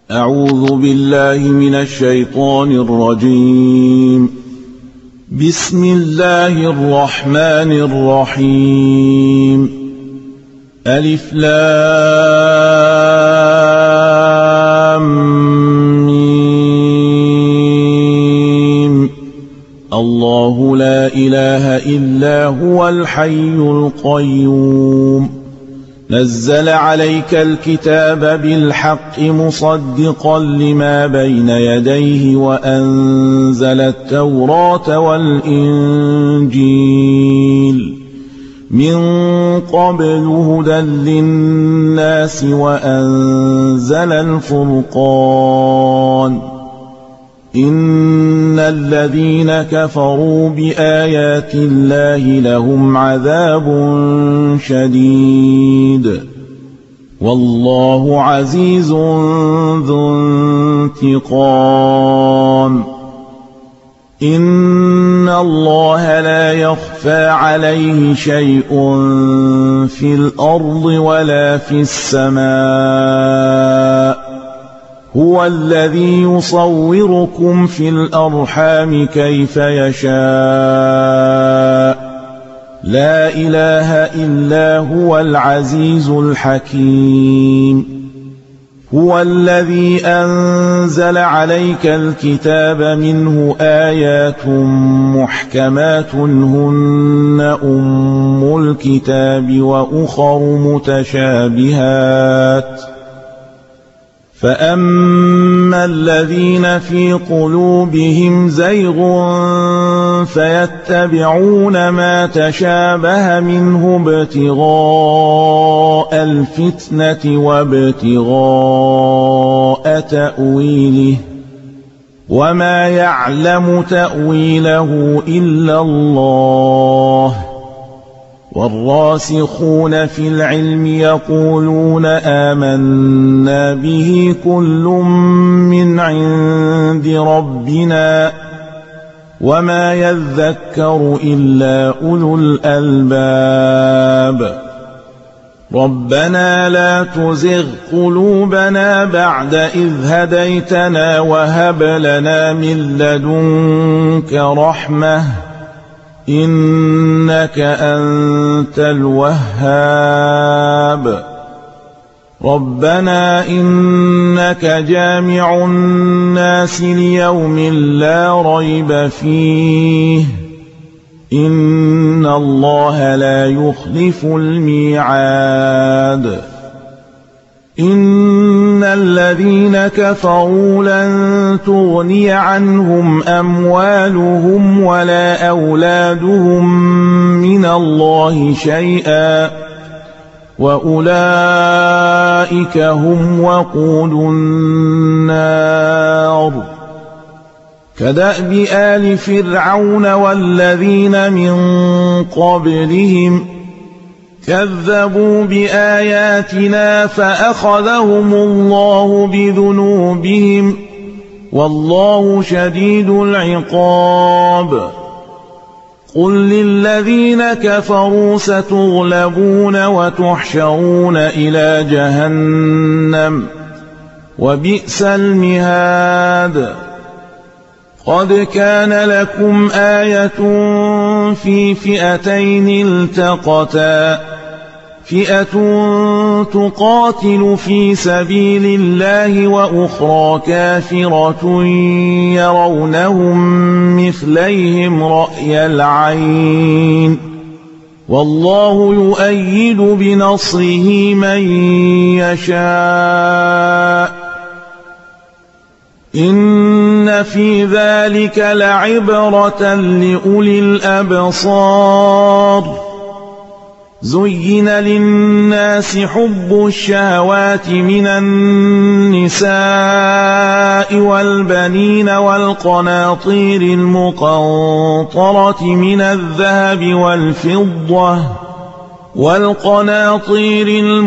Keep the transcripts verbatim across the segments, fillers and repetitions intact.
أعوذ بالله من الشيطان الرجيم. بسم الله الرحمن الرحيم. ألف لام ميم. الله لا إله إلا هو الحي القيوم. نزل عليك الكتاب بالحق مصدقا لما بين يديه وأنزل التوراة والإنجيل من قبل هدى للناس وأنزل الفرقان. إن الذين كفروا بآيات الله لهم عذاب شديد والله عزيز ذو انتقام. إن الله لا يخفى عليه شيء في الأرض ولا في السماء. هو الذي يصوركم في الأرحام كيف يشاء. لا إله إلا هو العزيز الحكيم. هو الذي أنزل عليك الكتاب منه آيات محكمات هن أم الكتاب وأخر متشابهات. فأما الذين في قلوبهم زيغ فيتبعون ما تشابه منه ابتغاء الفتنة وابتغاء تأويله وما يعلم تأويله إلا الله. والراسخون في العلم يقولون آمنا به كل من عند ربنا وما يذكر إلا أولو الألباب. ربنا لا تزغ قلوبنا بعد إذ هديتنا وهب لنا من لدنك رحمة إنك أنت الوهاب. ربنا إنك جامع الناس ليوم لا ريب فيه إن الله لا يخلف الميعاد. إن الذين كفروا لن تغني عنهم أموالهم ولا أولادهم من الله شيئا وأولئك هم وقود النار. كدأب آل فرعون والذين من قبلهم كذبوا بآياتنا فأخذهم الله بذنوبهم والله شديد العقاب. قل للذين كفروا ستغلبون وتحشرون إلى جهنم وبئس المهاد. قد كان لكم آية في فئتين التقتا فئة تقاتل في سبيل الله وأخرى كافرة يرونهم مثليهم رأي العين والله يؤيد بنصره من يشاء. إن في ذلك لعبرة لأولي الأبصار. زين للناس حب الشهوات من النساء والبنين والقناطير المقنطرة من الذهب والفضة والقناطير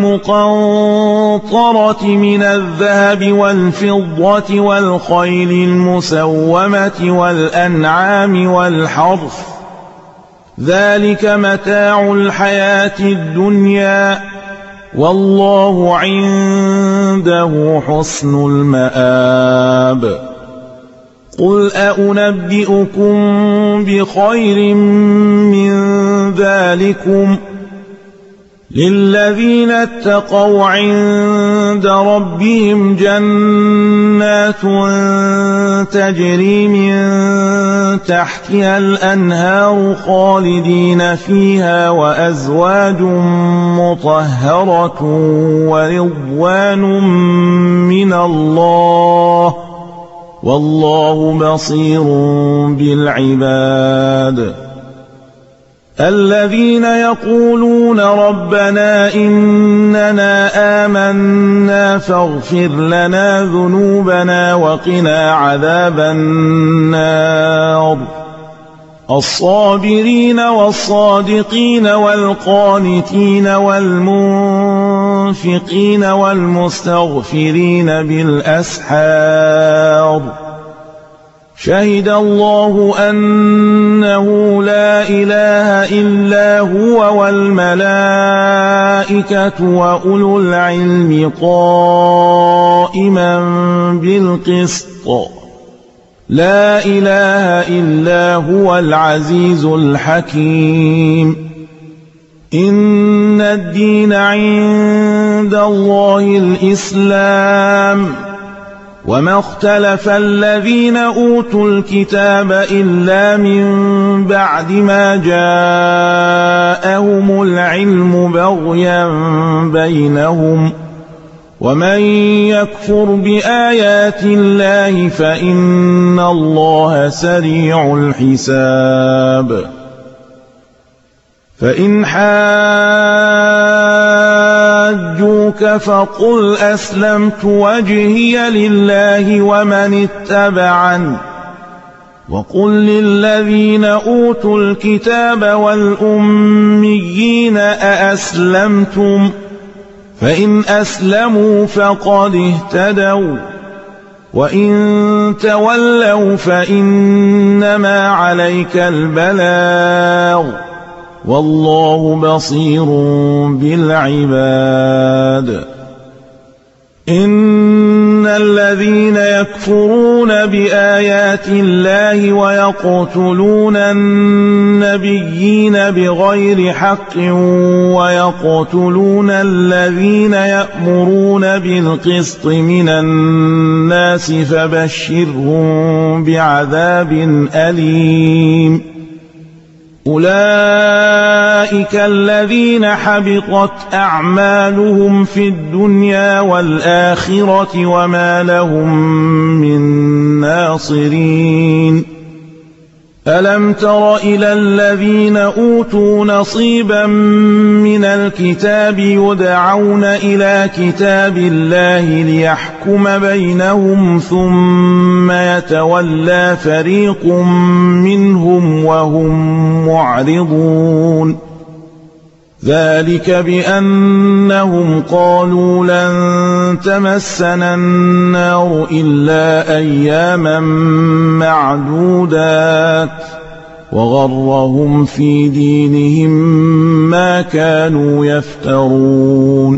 المقنطرة من الذهب والفضة والخيل المسومة والأنعام والحرث ذلك متاع الحياة الدنيا والله عنده عنده حسن المآب قل أنبئكم بخير من ذلكم للذين اتقوا عند ربهم جنات تجري من تحتها الأنهار خالدين فيها وأزواج مطهرة ورضوان من الله والله بصير بالعباد الذين يقولون ربنا إننا آمنا فاغفر لنا ذنوبنا وقنا عذاب النار الصابرين والصادقين والقانتين والمنفقين والمستغفرين بالأسحار شهد الله أنه لا إله إلا هو والملائكة وأولو العلم قائما بالقسط لا إله إلا هو العزيز الحكيم إن الدين عند الله الإسلام وما اختلف الذين أوتوا الكتاب إلا من بعد ما جاءهم العلم بغيا بينهم ومن يكفر بآيات الله فإن الله سريع الحساب فإن حاجوك فقل أسلمت وجهي لله ومن اتبعني وقل للذين أوتوا الكتاب والأميين أأسلمتم فإن أسلموا فقد اهتدوا وإن تولوا فإنما عليك البلاغ والله بصير بالعباد إن الذين يكفرون بآيات الله ويقتلون النبيين بغير حق ويقتلون الذين يأمرون بالقسط من الناس فبشرهم بعذاب أليم أولئك الذين حبطت أعمالهم في الدنيا والآخرة وما لهم من ناصرين ألم تر إلى الذين أوتوا نصيبا من الكتاب يدعون إلى كتاب الله ليحكم بينهم ثم يتولى فريق منهم وهم معرضون ذلك بأنهم قالوا لن تمسنا النار إلا أياما معدودات وغرهم في دينهم ما كانوا يفترون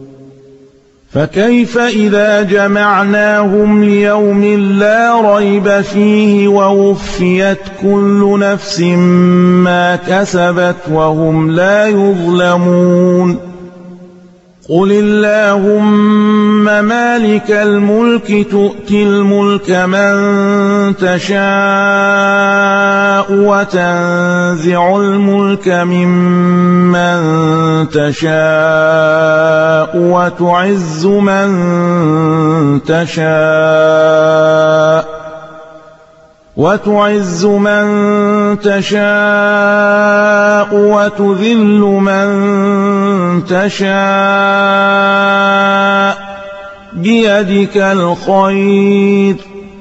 فكيف إذا جمعناهم ليوم لا ريب فيه ووفيت كل نفس ما كسبت وهم لا يظلمون قل اللهم مالك الملك تؤتي الملك من تشاء وتنزع الملك ممن تشاء وتعز من تشاء وتعز من تشاء وتذل من تشاء بيدك الخير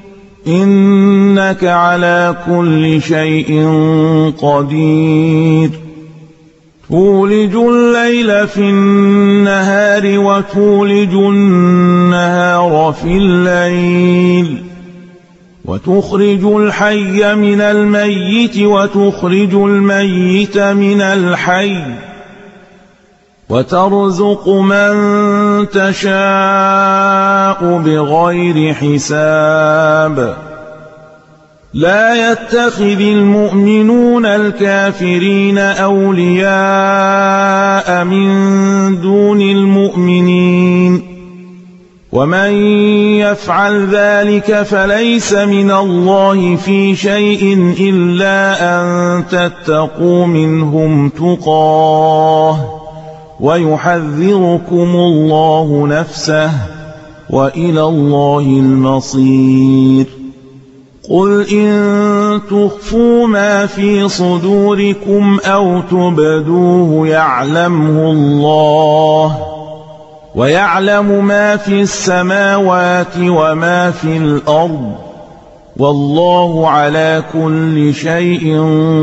إنك على كل شيء قدير تولج الليل في النهار وتولج النهار في الليل وتخرج الحي من الميت وتخرج الميت من الحي وترزق من تشاء بغير حساب لا يتخذ المؤمنون الكافرين أولياء من دون المؤمنين ومن يفعل ذلك فليس من الله في شيء إلا أن تتقوا منهم تقاه ويحذركم الله نفسه وإلى الله المصير قل إن تخفوا ما في صدوركم أو تبدوه يعلمه الله ويعلم ما في السماوات وما في الأرض والله على كل شيء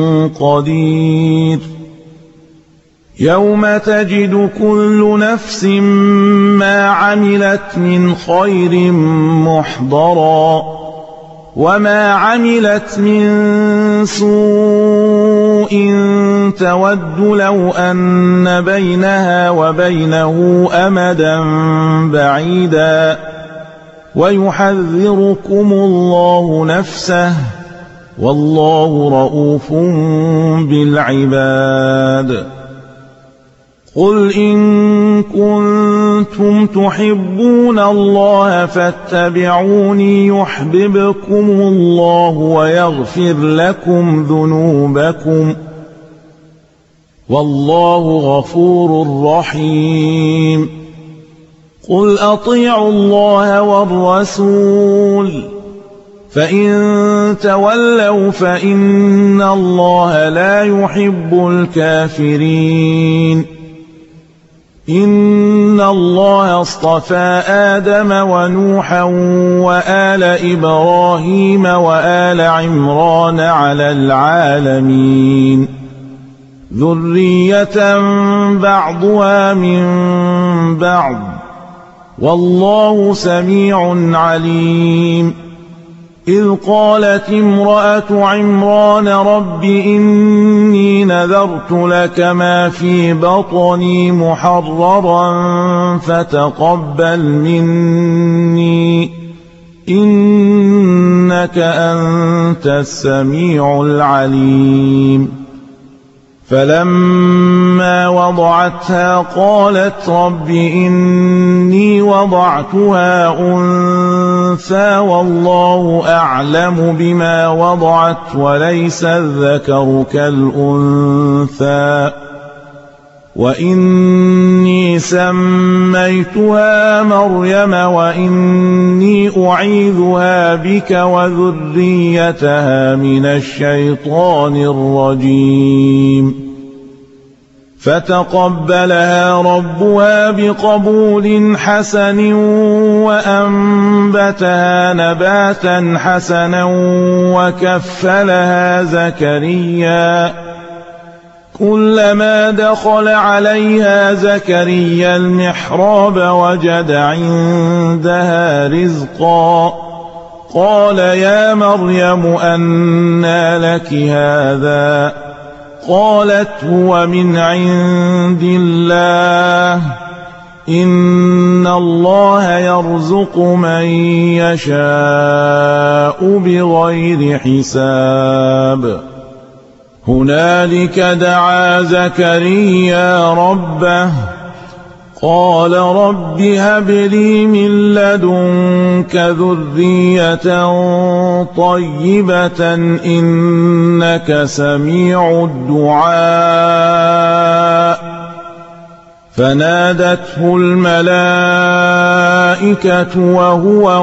قدير يوم تجد كل نفس ما عملت من خير محضرا وما عملت من سوء تود لو أن بينها وبينه أمدا بعيدا ويحذركم الله نفسه والله رؤوف بالعباد قل إن كنتم تحبون الله فاتبعوني يحببكم الله ويغفر لكم ذنوبكم والله غفور رحيم قل أطيعوا الله والرسول فإن تولوا فإن الله لا يحب الكافرين إن الله اصطفى آدم ونوحا وآل إبراهيم وآل عمران على العالمين ذرية بعضها من بعض والله سميع عليم إذ قالت امرأة عمران رب إني نذرت لك ما في بطني محررا فتقبل مني إنك أنت السميع العليم فلما وضعتها قالت رب إني وضعتها أنثى والله أعلم بما وضعت وليس الذكر كالأنثى وإني سميتها مريم وإني أعيذها بك وذريتها من الشيطان الرجيم فتقبلها ربها بقبول حسن وأنبتها نباتا حسنا وكفلها زكريا كلما دخل عليها زكريا المحراب وجد عندها رزقا قال يا مريم أنى لك هذا قالت هو من عند الله إن الله يرزق من يشاء بغير حساب هنالك دعا زكريا ربه قال رب هب لي من لدنك ذرية طيبة إنك سميع الدعاء فنادته الملائكة وهو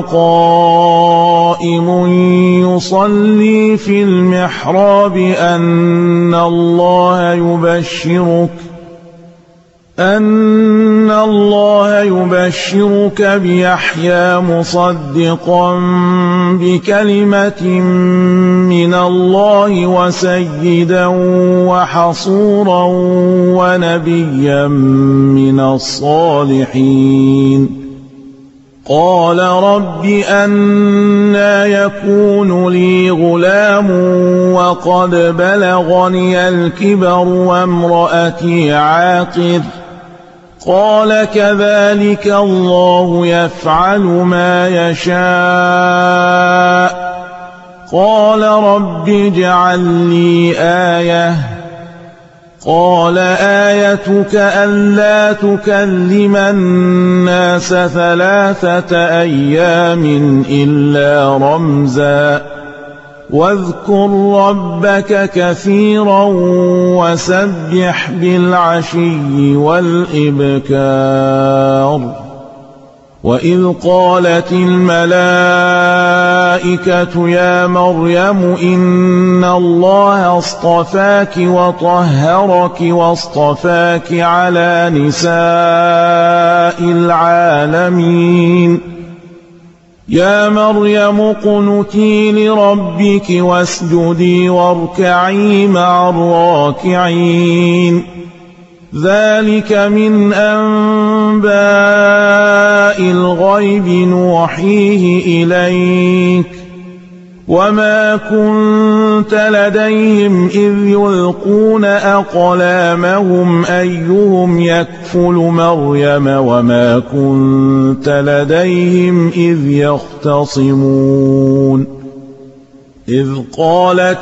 قائم يصلي في المحراب أن الله يبشرك أن الله يبشرك بيحيى مصدقا بكلمة من الله وسيدا وحصورا ونبيا من الصالحين قال رب أنى يكون لي غلام وقد بلغني الكبر وامرأتي عاقر قال كذلك الله يفعل ما يشاء قال رب اجعل لي آية قال آيتك ألا تكلم الناس ثلاثة أيام إلا رمزا واذكر ربك كثيرا وسبح بالعشي والإبكار وإذ قالت الملائكة يا مريم إن الله اصطفاك وطهرك واصطفاك على نساء العالمين يا مريم اقنتي لربك واسجدي واركعي مع الراكعين ذلك من أنباء الغيب نوحيه إليك وما كنت لديهم إذ يلقون أقلامهم أيهم يكفل مريم وما كنت لديهم إذ يختصمون إذ قالت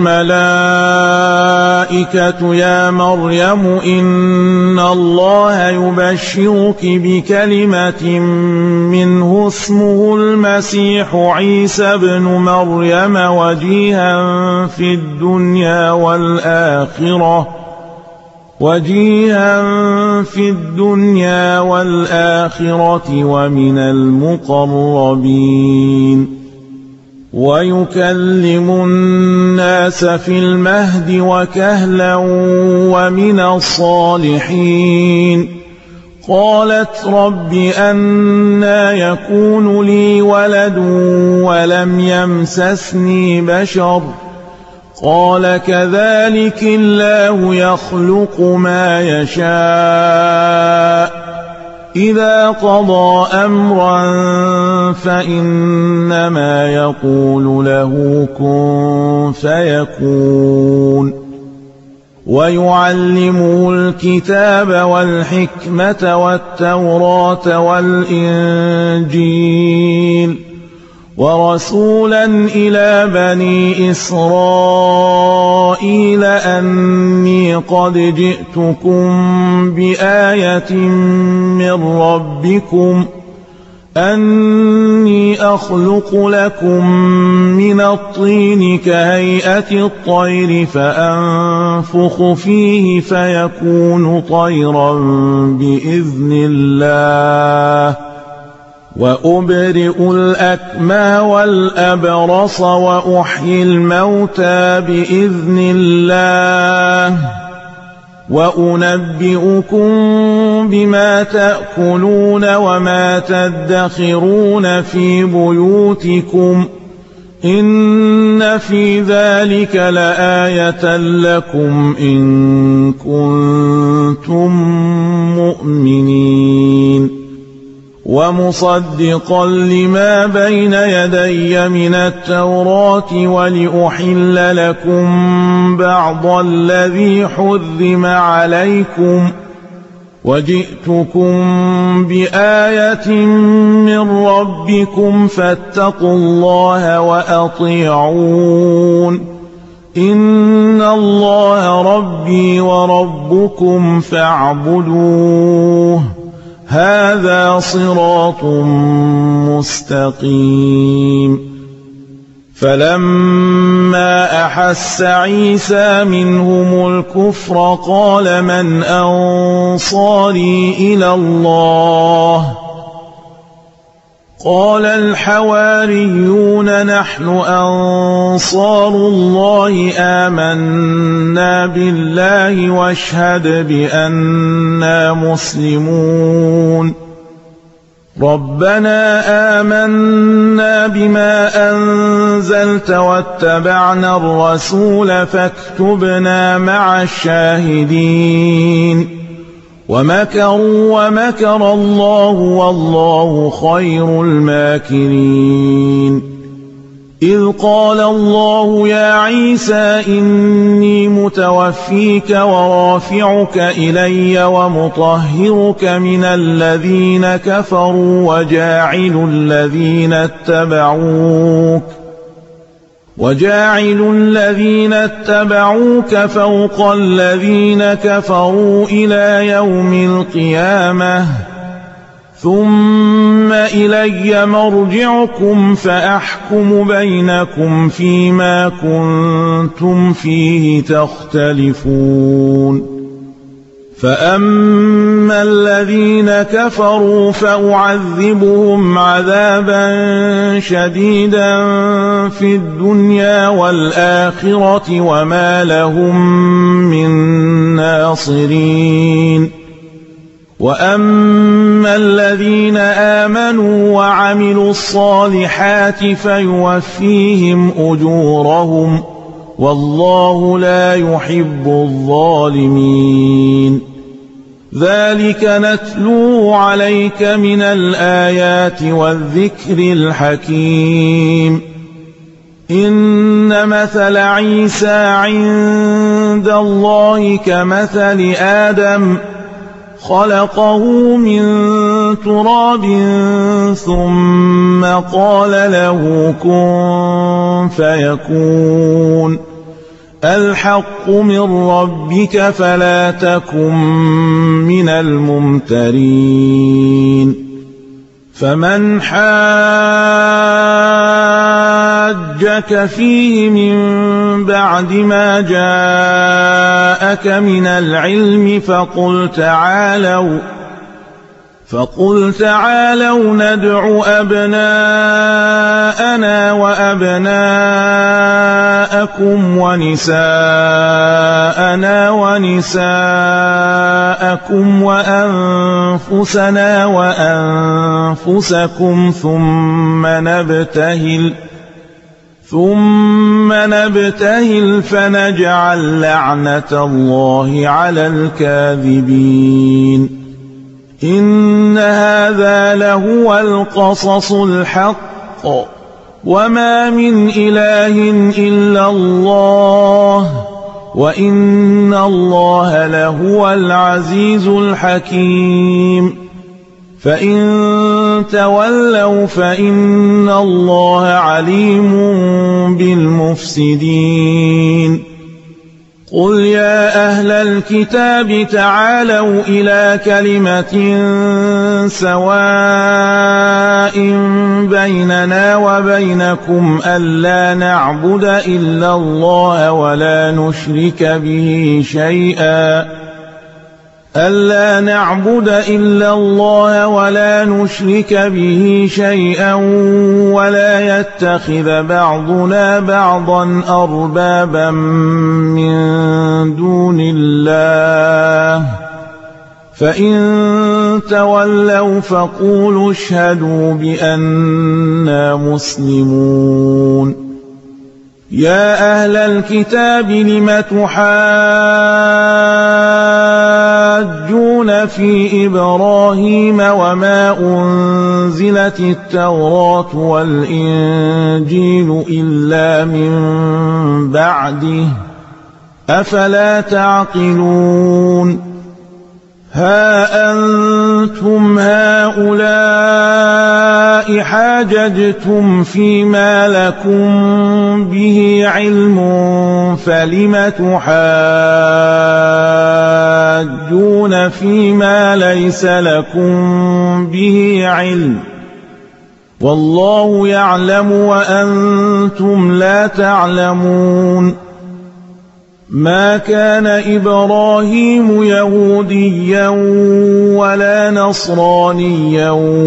الملائكة يا مريم إن الله يبشرك بكلمة منه اسمه المسيح عيسى ابن مريم وجيها في الدنيا والآخرة وجيها في الدنيا والآخرة ومن المقربين ويكلم الناس في المهد وكهلا ومن الصالحين قالت رب أنى يكون لي ولد ولم يمسسني بشر قال كذلك الله يخلق ما يشاء إذا قضى أمرا فإنما يقول له كن فيكون ويعلمه الكتاب والحكمة والتوراة والإنجيل ورسولا إلى بني إسرائيل أني قد جئتكم بآية من ربكم أني أخلق لكم من الطين كهيئة الطير فأنفخ فيه فيكون طيرا بإذن الله وأبرئ الأكمى والأبرص وأحيي الموتى بإذن الله وأنبئكم بما تأكلون وما تدخرون في بيوتكم إن في ذلك لآية لكم إن كنتم مؤمنين ومصدقا لما بين يدي من التوراة ولأحل لكم بعض الذي حرم عليكم وجئتكم بآية من ربكم فاتقوا الله وأطيعون إن الله ربي وربكم فاعبدوه هذا صراط مستقيم فلما أحس عيسى منهم الكفر قال من أنصاري إلى الله قال الحواريون نحن أنصار الله آمنا بالله واشهد بأننا مسلمون ربنا آمنا بما أنزلت واتبعنا الرسول فاكتبنا مع الشاهدين ومكروا ومكر الله والله خير الماكرين إذ قال الله يا عيسى إني متوفيك ورافعك إلي ومطهرك من الذين كفروا وجاعل الذين اتبعوك وجاعل الذين اتبعوك فوق الذين كفروا إلى يوم القيامة ثم إلي مرجعكم فأحكم بينكم فيما كنتم فيه تختلفون فأما الذين كفروا فأعذبهم عذابا شديدا في الدنيا والآخرة وما لهم من ناصرين وأما الذين آمنوا وعملوا الصالحات فيوفيهم أجورهم والله لا يحب الظالمين ذلك نتلوه عليك من الآيات والذكر الحكيم إن مثل عيسى عند الله كمثل آدم خلقه من تراب ثم قال له كن فيكون الحق من ربك فلا تكن من الممترين فمن حاجك فيه من بعد ما جاءك من العلم فقل تعالوا فقل تعالوا ندع أبناءنا وأبناءكم ونساءنا ونساءكم وأنفسنا وأنفسكم ثم نبتهل ثم نبتهل فنجعل لعنة الله على الكاذبين إن هذا لهو القصص الحق وما من إله إلا الله وإن الله لهو العزيز الحكيم فإن تولوا فإن الله عليم بالمفسدين قل يا أهل الكتاب تعالوا إلى كلمة سواء بيننا وبينكم ألا نعبد إلا الله ولا نشرك به شيئا ألا نعبد إلا الله ولا نشرك به شيئا ولا يتخذ بعضنا بعضا أربابا من دون الله فإن تولوا فقولوا اشهدوا بأننا مسلمون يا أهل الكتاب لم تحاجون في إبراهيم وما أنزلت التوراة والإنجيل إلا من بعده أفلا تعقلون ها أنتم هؤلاء حاججتم فيما لكم به علم فلم تحاجون فيما ليس لكم به علم والله يعلم وأنتم لا تعلمون ما كان إبراهيم يهوديا ولا نصرانيا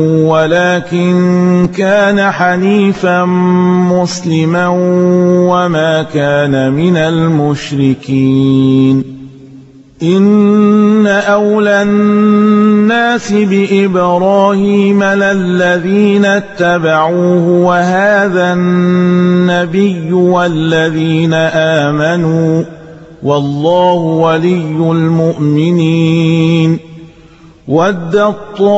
ولكن كان حنيفا مسلما وما كان من المشركين إن أولى الناس بإبراهيم للذين اتبعوه وهذا النبي والذين آمنوا والله ولي المؤمنين وَدَّت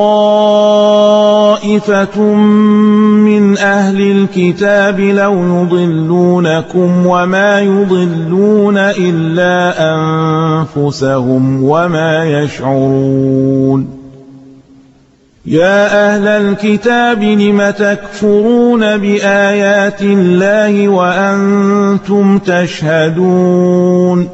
طَّائِفَةٌ مِّنْ أَهْلِ الْكِتَابِ لَوْ يُضِلُّونَكُمْ وَمَا يُضِلُّونَ إِلَّا أَنفُسَهُمْ وَمَا يَشْعُرُونَ يَا أَهْلَ الْكِتَابِ لِمَ تَكْفُرُونَ بِآيَاتِ اللَّهِ وَأَنْتُمْ تَشْهَدُونَ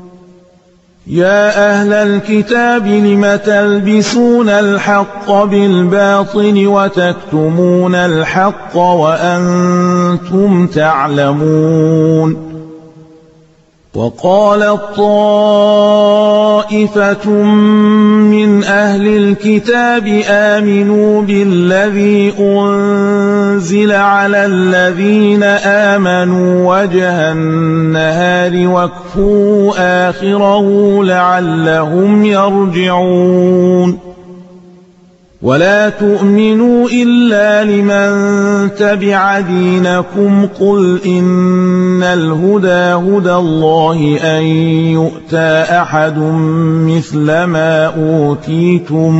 يَا أَهْلَ الْكِتَابِ لِمَ تَلْبِسُونَ الْحَقَّ بِالْبَاطِلِ وَتَكْتُمُونَ الْحَقَّ وَأَنْتُمْ تَعْلَمُونَ وَقَالَتْ طَائِفَةٌ مِّنْ أَهْلِ الْكِتَابِ آمِنُوا بِالَّذِي أُنزِلَ عَلَى الَّذِينَ آمَنُوا وَجْهَ النَّهَارِ وَاكْفُرُوا آخِرَهُ لَعَلَّهُمْ يَرْجِعُونَ وَلَا تُؤْمِنُوا إِلَّا لِمَن تَبِعَ دِينَكُمْ قُلْ إِنَّ الْهُدَىٰ هُدَى اللَّهِ أَن يُؤْتَىٰ أَحَدٌ مِّثْلَ مَا أُوتِيتُمْ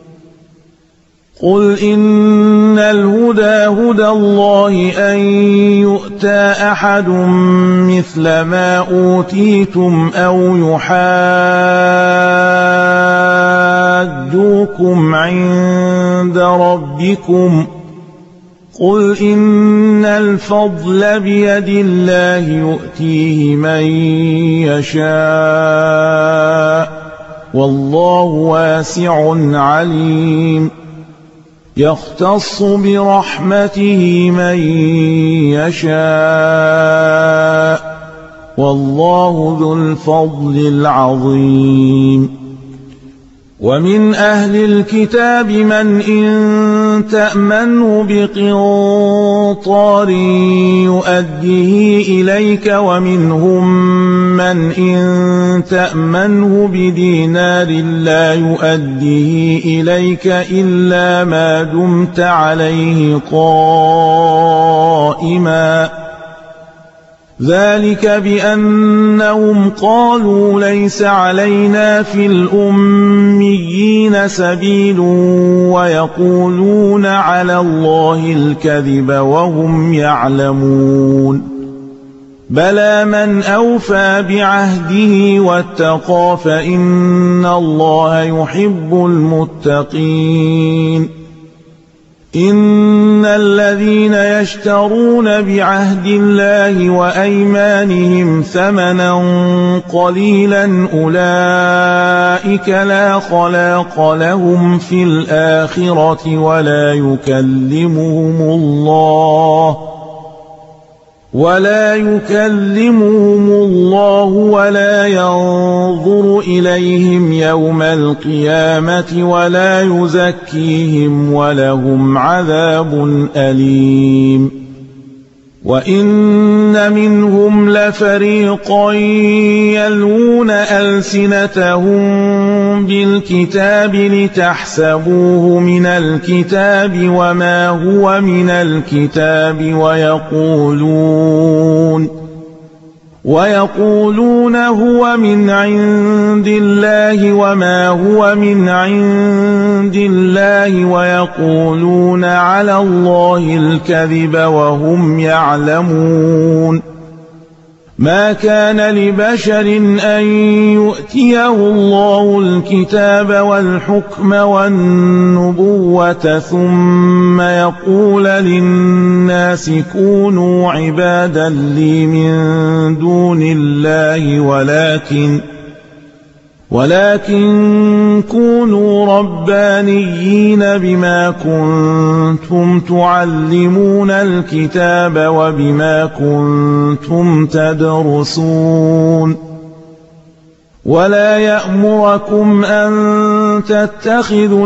قُلْ إِنَّ الْهُدَىٰ هُدَى اللَّهِ أَن يُؤْتَىٰ أَحَدٌ مِّثْلَ مَا أُوتِيتُمْ أَوْ يُحَاجُّوكُمْ عِندَ رَبِّكُمْ قُلْ إِنَّ الْفَضْلَ بِيَدِ اللَّهِ يُؤْتِيهِ مَن يَشَاءُ وَاللَّهُ وَاسِعٌ عَلِيمٌ يَخْتَصُّ بِرَحْمَتِهِ مَن يَشَاءُ وَاللَّهُ ذُو الْفَضْلِ الْعَظِيمِ وَمِنْ أَهْلِ الْكِتَابِ مَنْ إِن تَأْمَنْهُ بِقِنطَارٍ يُؤَدِّهِ إِلَيْكَ وَمِنْهُم مَّنْ إِن تَأْمَنْهُ بِدِينَارٍ لَّا يُؤَدِّهِ إِلَيْكَ إِلَّا مَا دُمْتَ عَلَيْهِ قَائِمًا ذَلِكَ بِأَنَّهُمْ قَالُوا لَيْسَ عَلَيْنَا فِي الْأُمِّيِّينَ سَبِيلٌ وَيَقُولُونَ عَلَى اللَّهِ الْكَذِبَ وَهُمْ يَعْلَمُونَ بَلَىٰ مَنْ أَوْفَىٰ بِعَهْدِهِ وَاتَّقَىٰ فَإِنَّ اللَّهَ يُحِبُّ الْمُتَّقِينَ إِنَّ الَّذِينَ يَشْتَرُونَ بِعَهْدِ اللَّهِ وَأَيْمَانِهِمْ ثَمَنًا قَلِيلًا أُولَٰئِكَ لَا خَلَاقَ لَهُمْ فِي الْآخِرَةِ وَلَا يُكَلِّمُهُمُ اللَّهُ ولا يكلمهم الله ولا ينظر إليهم يوم القيامة ولا يزكيهم ولهم عذاب أليم وإن منهم لفريقا يلوون ألسنتهم بالكتاب لتحسبوه من الكتاب وما هو من الكتاب ويقولون ويقولون هو من عند الله وما هو من عند الله ويقولون على الله الكذب وهم يعلمون ما كان لبشر أن يؤتيه الله الكتاب والحكم والنبوة ثم يقول للناس كونوا عبادا لي من دون الله ولكن ولكن كونوا ربانيين بما كنتم تعلمون الكتاب وبما كنتم تدرسون ولا يأمركم أن تتخذوا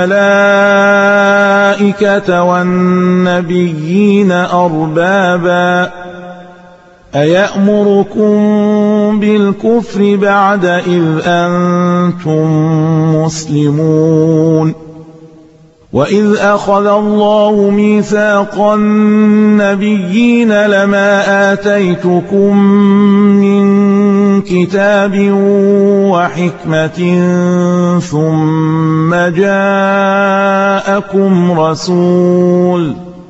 الملائكة والنبيين أربابا أيأمركم بالكفر بعد إذ أنتم مسلمون وإذ أخذ الله ميثاق النبيين لما آتيتكم من كتاب وحكمة ثم جاءكم رسول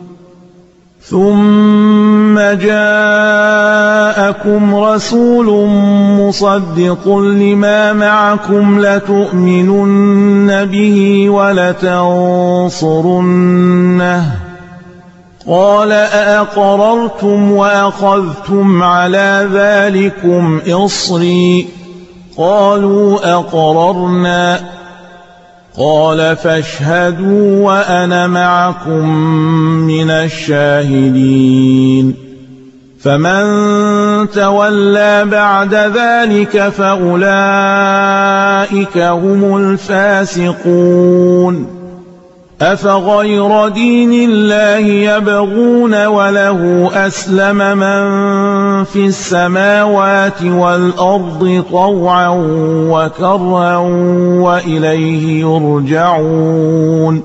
ثم جاءكم رسول مصدق لما معكم لتؤمنن به ولتنصرنه قال أأقررتم وأخذتم على ذلكم إصري قالوا أقررنا قال فاشهدوا وأنا معكم من الشاهدين فمن تولى بعد ذلك فأولئك هم الفاسقون أفغير دين الله يبغون وله أسلم من في السماوات والأرض طوعا وكرها وإليه يرجعون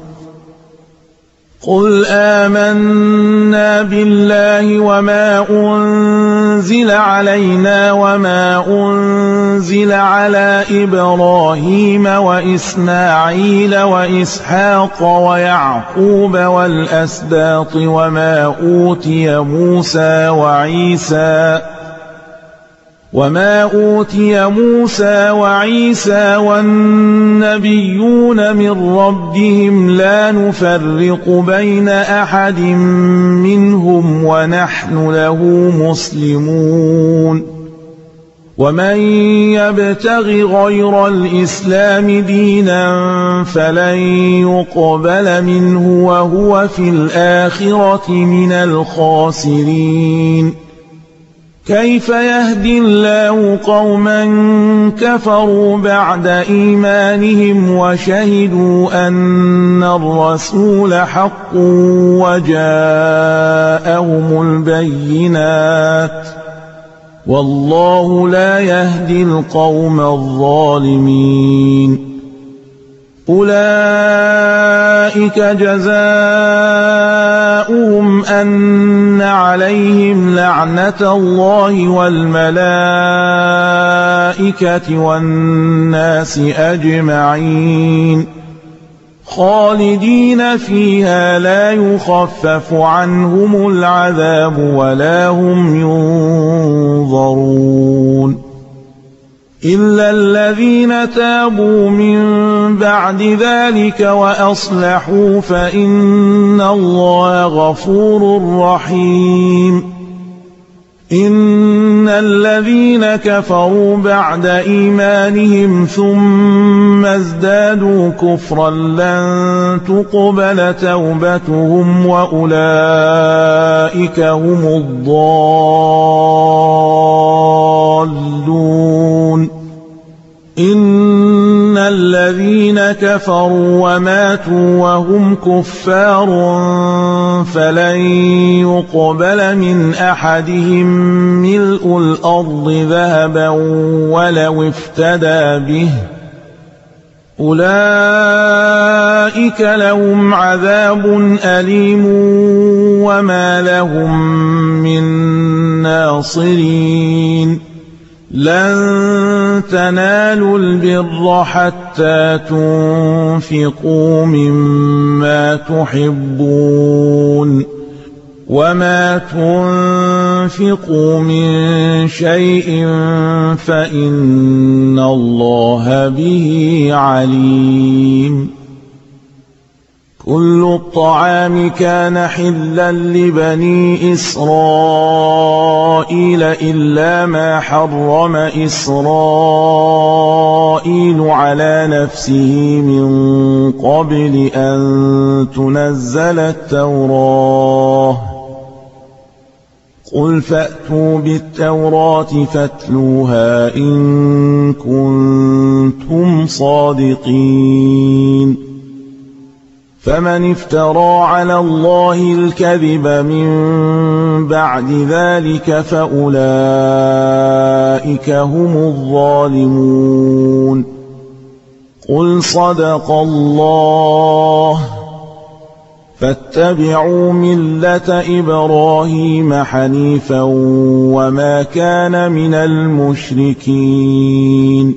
قل آمنا بالله وما أنزل علينا وما أنزل على إبراهيم وإسماعيل وإسحاق ويعقوب والأسباط وما أوتي موسى وعيسى وما أوتي موسى وعيسى والنبيون من ربهم لا نفرق بين أحد منهم ونحن له مسلمون ومن يبتغ غير الإسلام دينا فلن يقبل منه وهو في الآخرة من الخاسرين كيف يهدي الله قوما كفروا بعد إيمانهم وشهدوا أن الرسول حق وجاءهم البينات والله لا يهدي القوم الظالمين أولئك جزاؤهم أن عليهم لعنة الله والملائكة والناس أجمعين خالدين فيها لا يخفف عنهم العذاب ولا هم ينظرون إلا الذين تابوا من بعد ذلك وأصلحوا فإن الله غفور رحيم إن الذين كفروا بعد إيمانهم ثم ازدادوا كفرا لن تقبل توبتهم وأولئك هم الضالون إن الذين كفروا وماتوا وهم كفار فلن يقبل من أحدهم ملء الأرض ذهبا ولو افتدى به أولئك لهم عذاب أليم وما لهم من ناصرين لن تنالوا البر حتى تنفقوا مما تحبون وما تنفقوا من شيء فإن الله به عليم كل الطعام كان حلا لبني إسرائيل إلا ما حرم إسرائيل على نفسه من قبل أن تنزل التوراة قل فأتوا بالتوراة فاتلوها إن كنتم صادقين فمن افترى على الله الكذب من بعد ذلك فأولئك هم الظالمون قل صدق الله فاتبعوا ملة إبراهيم حنيفا وما كان من المشركين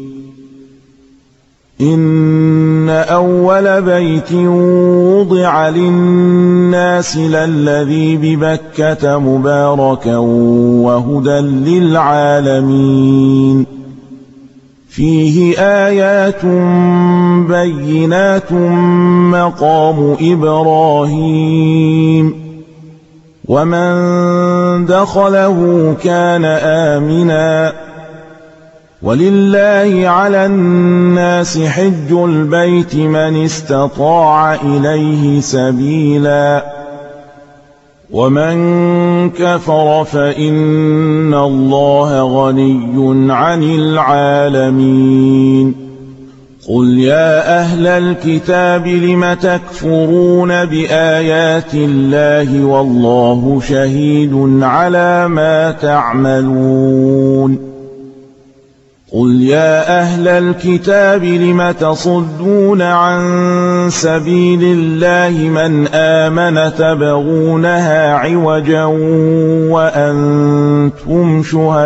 إن أول بيت وضع للناس للذي ببكة مباركا وهدى للعالمين فيه آيات بينات مقام إبراهيم ومن دخله كان آمنا ولله على الناس حج البيت من استطاع إليه سبيلا ومن كفر فإن الله غني عن العالمين قل يا أهل الكتاب لم تكفرون بآيات الله والله شهيد على ما تعملون قل يا أهل الكتاب لم تصدون عن سبيل الله من آمن تبغونها عوجا وأنتم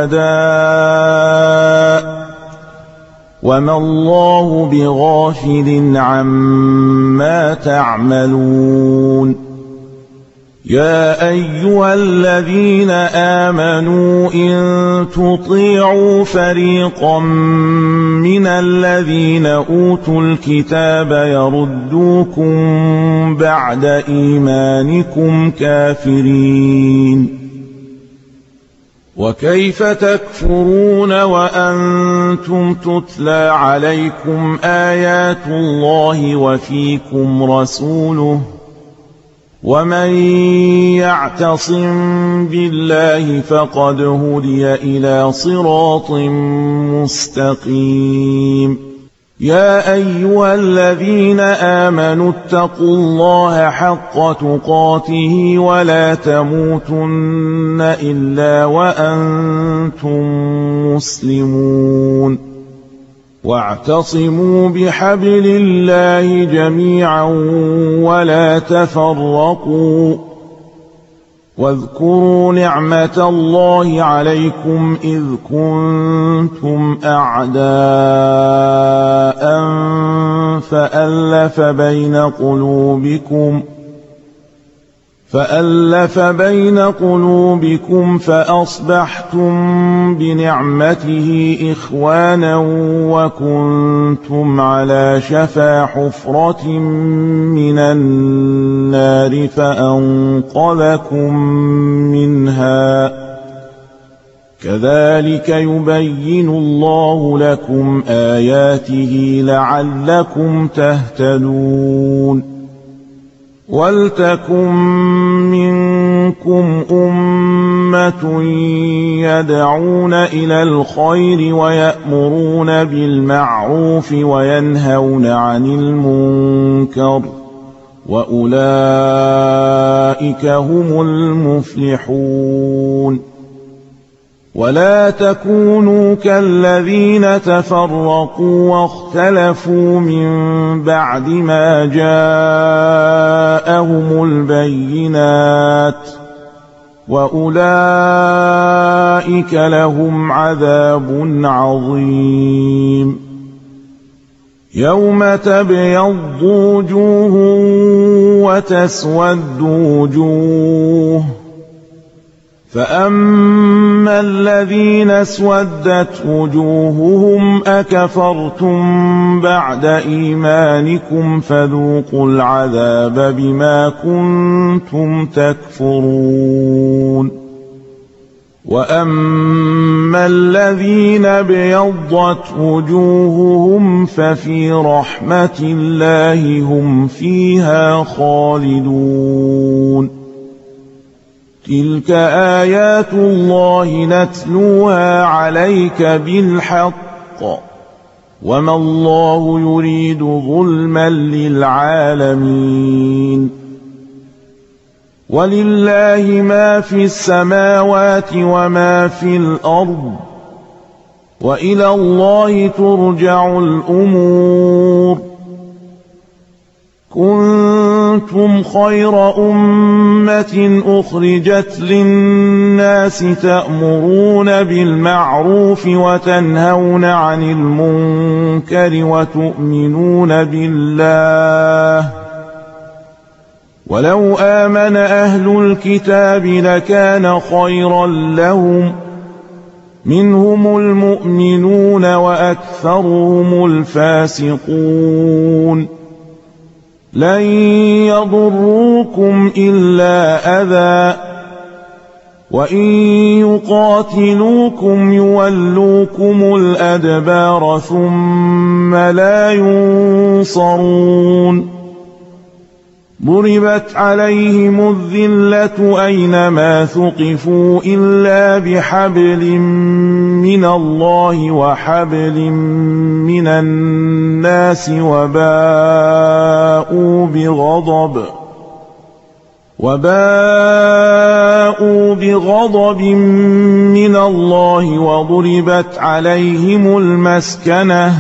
شهداء وما الله بغافل عما تعملون يا أيها الذين آمنوا إن تطيعوا فريقا من الذين أوتوا الكتاب يردوكم بعد إيمانكم كافرين وكيف تكفرون وأنتم تتلى عليكم آيات الله وفيكم رسوله ومن يعتصم بالله فقد هدي إلى صراط مستقيم يا أيها الذين آمنوا اتقوا الله حق تقاته ولا تموتن إلا وأنتم مسلمون واعتصموا بحبل الله جميعا ولا تفرقوا واذكروا نعمة الله عليكم إذ كنتم أعداء فألف بين قلوبكم فألف بين قلوبكم فأصبحتم بنعمته إخوانا وكنتم على شفا حفرة من النار فأنقذكم منها كذلك يبين الله لكم آياته لعلكم تهتدون ولتكن منكم أمة يدعون إلى الخير ويأمرون بالمعروف وينهون عن المنكر وأولئك هم المفلحون ولا تكونوا كالذين تفرقوا واختلفوا من بعد ما جاءهم البينات وأولئك لهم عذاب عظيم يوم تبيض وجوه وتسود وجوه فأما الذين اسودت وجوههم أكفرتم بعد إيمانكم فذوقوا العذاب بما كنتم تكفرون وأما الذين ابيضت وجوههم ففي رحمة الله هم فيها خالدون تلك آيات الله نتلوها عليك بالحق وما الله يريد ظلما للعالمين ولله ما في السماوات وما في الأرض وإلى الله ترجع الأمور كنتم كنتم خير أمة أخرجت للناس تأمرون بالمعروف وتنهون عن المنكر وتؤمنون بالله ولو آمن أهل الكتاب لكان خيرا لهم منهم المؤمنون وأكثرهم الفاسقون لن يضروكم إلا أذى وإن يقاتلوكم يولوكم الأدبار ثم لا ينصرون ضربت عليهم الذلة أينما ثقفوا إلا بحبل من الله وحبل من الناس وباءوا بغضب وباءوا بغضب من الله وضربت عليهم المسكنة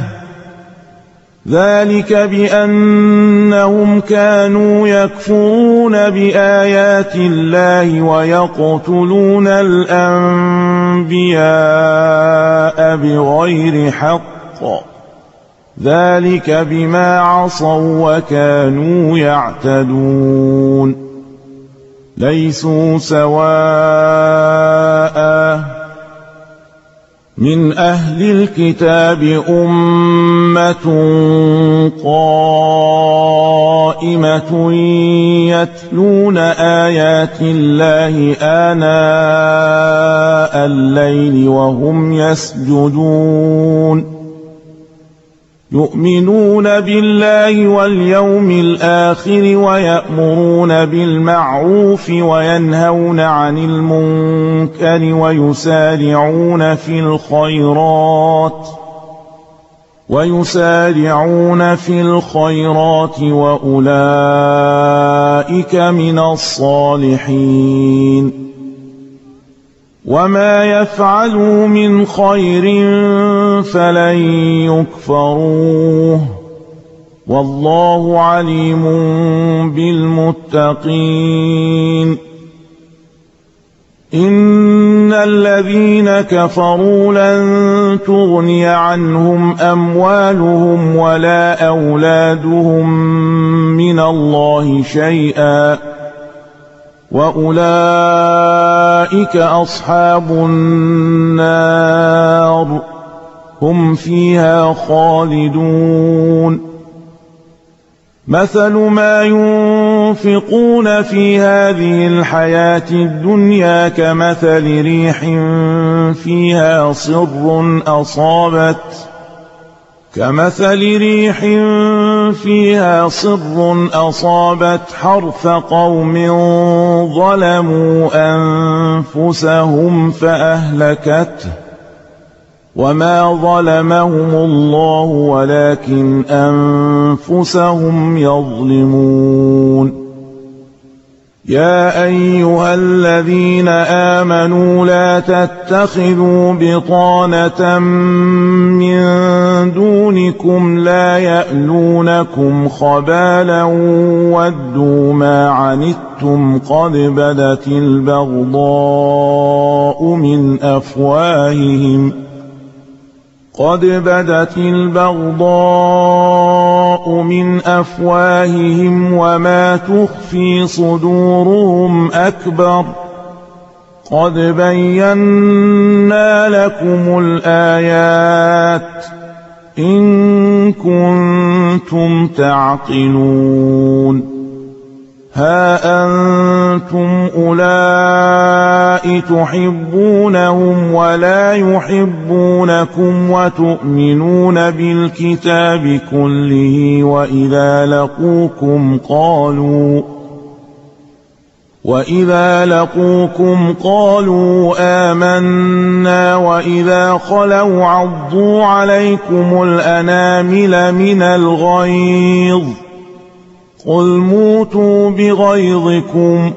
ذلك بأنهم كانوا يكفرون بآيات الله ويقتلون الأنبياء بغير حق ذلك بما عصوا وكانوا يعتدون ليسوا سواء من أهل الكتاب أمة قائمة يتلون آيات الله آناء الليل وهم يسجدون يؤمنون بالله واليوم الآخر ويأمرون بالمعروف وينهون عن المنكر ويسارعون في الخيرات ويسارعون في الخيرات وأولئك من الصالحين وما يفعلوا من خير فلن يكفروه والله عليم بالمتقين إن الذين كفروا لن تغني عنهم أموالهم ولا أولادهم من الله شيئا وأولئك أصحاب النار هم فيها خالدون مثل ما ينفقون في هذه الحياة الدنيا كمثل ريح فيها صر أصابت كمثل ريح فيها صر أصابت حرث قوم ظلموا أنفسهم فأهلكته وما ظلمهم الله ولكن أنفسهم يظلمون يا أيها الذين آمنوا لا تتخذوا بطانة من دونكم لا يألونكم خبالا ودوا ما عنتم قد بدت البغضاء من أفواههم قد بدت البغضاء من أفواههم وما تخفي صدورهم أكبر قد بينا لكم الآيات إن كنتم تعقلون ها أنتم أولئك تحبونهم ولا يحبونكم وتؤمنون بالكتاب كله وإذا لقوكم قالوا وإذا لقوكم قالوا آمنا وإذا خلوا عضوا عليكم الأنامل من الغيظ قل موتوا بغيظكم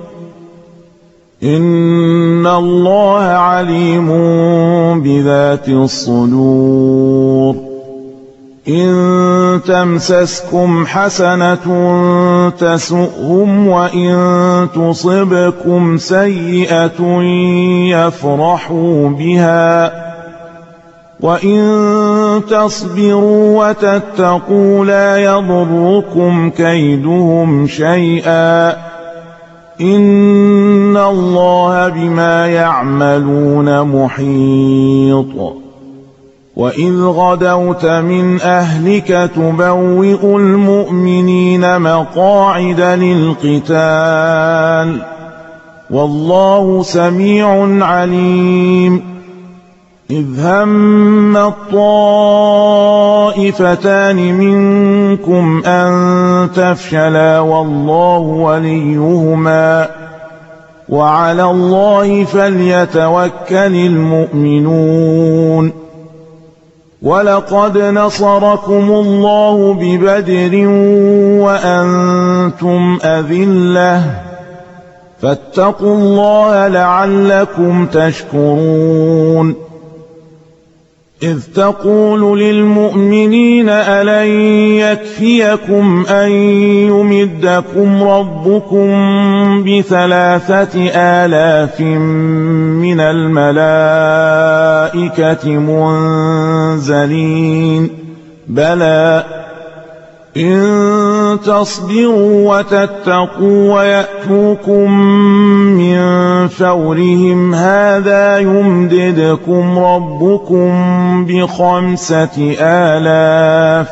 إن الله عليم بذات الصدور إن تمسسكم حسنة تسؤهم وإن تصبكم سيئة يفرحوا بها وإن تصبروا وتتقوا لا يضركم كيدهم شيئا إن الله بما يعملون محيط وإذ غدوت من أهلك تبوئ المؤمنين مقاعد للقتال والله سميع عليم إذ هم الطائفتان منكم أن تفشلا والله وليهما وعلى الله فليتوكل المؤمنون ولقد نصركم الله ببدر وأنتم أذلة فاتقوا الله لعلكم تشكرون إذ تقول للمؤمنين ألن يكفيكم أن يمدكم ربكم بثلاثة آلاف من الملائكة منزلين بلى إن تصبروا وتتقوا ويأتوكم من فورهم هذا يمددكم ربكم بخمسة آلاف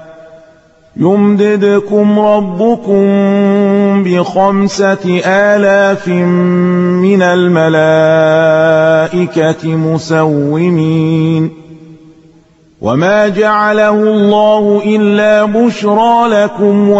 يمددكم ربكم بخمسة آلاف من الملائكة مسومين وما جعله الله إلا بشرى لكم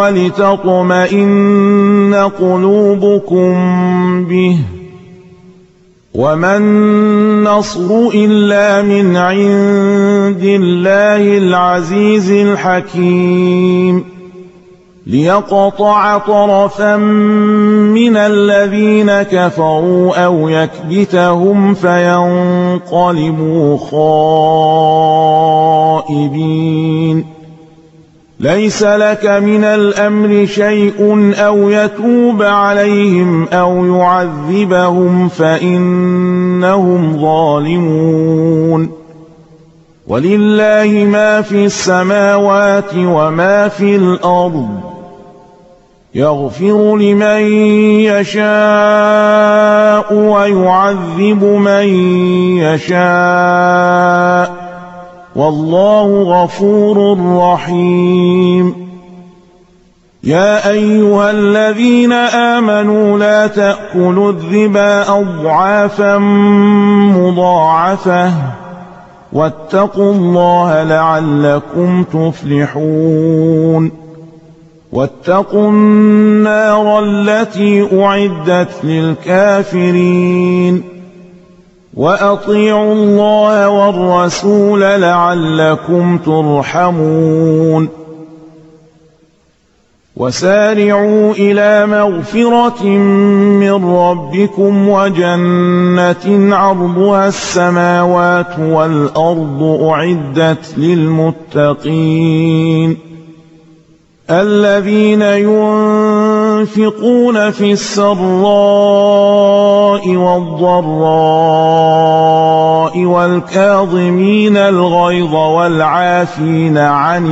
ولتطمئن قلوبكم به وما النصر إلا من عند الله العزيز الحكيم ليقطع طرفا من الذين كفروا أو يكبتهم فينقلبوا خائبين ليس لك من الأمر شيء أو يتوب عليهم أو يعذبهم فإنهم ظالمون ولله ما في السماوات وما في الأرض يغفر لمن يشاء ويعذب من يشاء والله غفور رحيم يا أيها الذين آمنوا لا تأكلوا الربا أضعافا مضاعفة واتقوا الله لعلكم تفلحون واتقوا النار التي أعدت للكافرين وأطيعوا الله والرسول لعلكم ترحمون وسارعوا إلى مغفرة من ربكم وجنة عرضها السماوات والأرض أعدت للمتقين الذين ينفقون في السراء والضراء والكاظمين الغيظ والعافين عن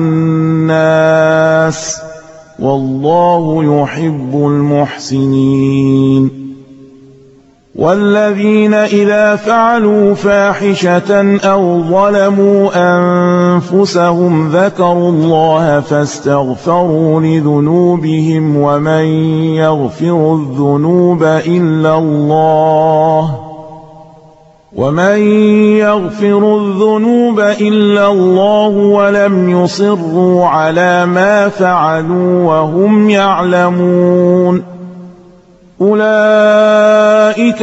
الناس والله يحب المحسنين والذين إذا فعلوا فاحشة أو ظلموا أنفسهم ذكروا الله فاستغفروا لذنوبهم ومن يغفر الذنوب إلا الله ومن يغفر الذنوب إلا الله ولم يصروا على ما فعلوا وهم يعلمون أولئك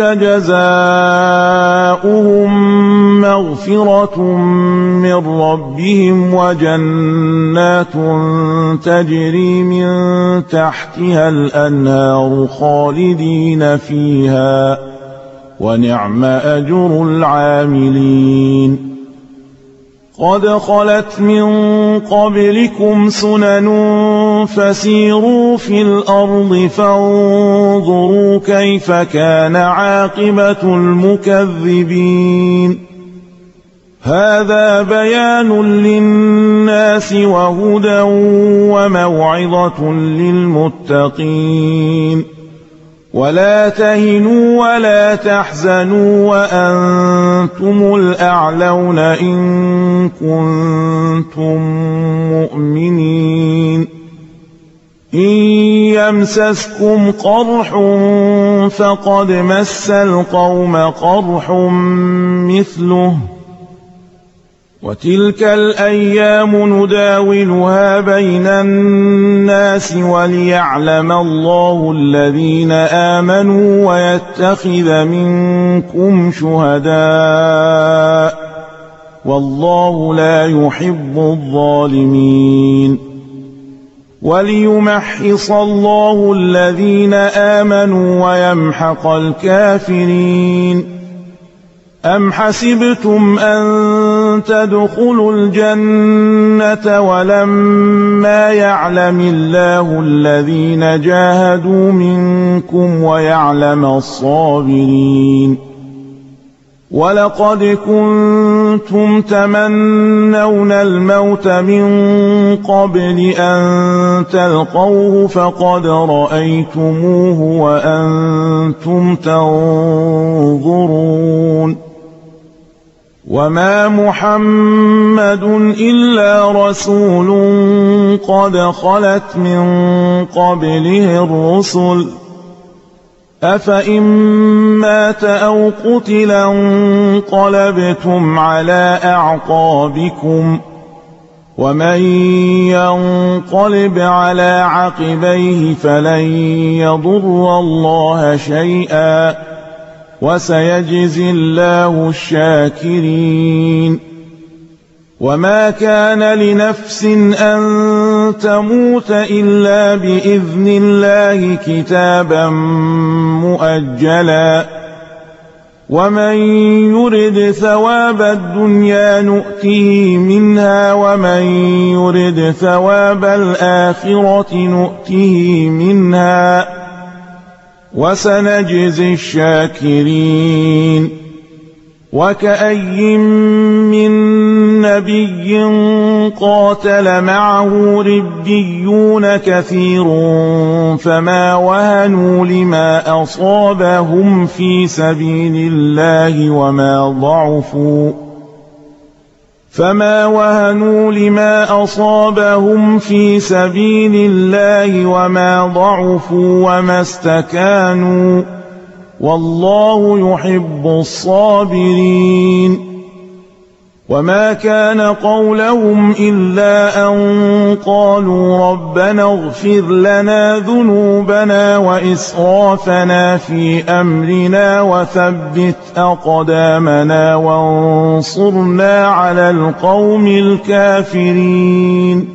جزاؤهم مغفرة من ربهم وجنات تجري من تحتها الأنهار خالدين فيها ونعم أجر العاملين قد خلت من قبلكم سنن فسيروا في الأرض فانظروا كيف كان عاقبة المكذبين هذا بيان للناس وهدى وموعظة للمتقين ولا تهنوا ولا تحزنوا وأنتم الأعلون إن كنتم مؤمنين إن يمسسكم قرح فقد مس القوم قرح مثله وتلك الأيام نداولها بين الناس وليعلم الله الذين آمنوا ويتخذ منكم شهداء والله لا يحب الظالمين وليمحص الله الذين آمنوا ويمحق الكافرين أم حسبتم أن تدخلوا الجنة ولما يعلم الله الذين جاهدوا منكم ويعلم الصابرين ولقد كنتم تمنون الموت من قبل أن تلقوه فقد رأيتموه وأنتم تنظرون وما محمد إلا رسول قد خلت من قبله الرسل أفإن مات أو قتل انقلبتم على أعقابكم ومن ينقلب على عقبيه فلن يضر الله شيئا وسيجزي الله الشاكرين وما كان لنفس أن تموت إلا بإذن الله كتابا مؤجلا ومن يرد ثواب الدنيا نؤته منها ومن يرد ثواب الآخرة نؤته منها وسنجزي الشاكرين وكأي من نبي قاتل معه ربيون كثير فما وهنوا لما أصابهم في سبيل الله وما ضعفوا فما وهنوا لما أصابهم في سبيل الله وما ضعفوا وما استكانوا والله يحب الصابرين وما كان قولهم إلا أن قالوا ربنا اغفر لنا ذنوبنا وإسرافنا في أمرنا وثبت أقدامنا وانصرنا على القوم الكافرين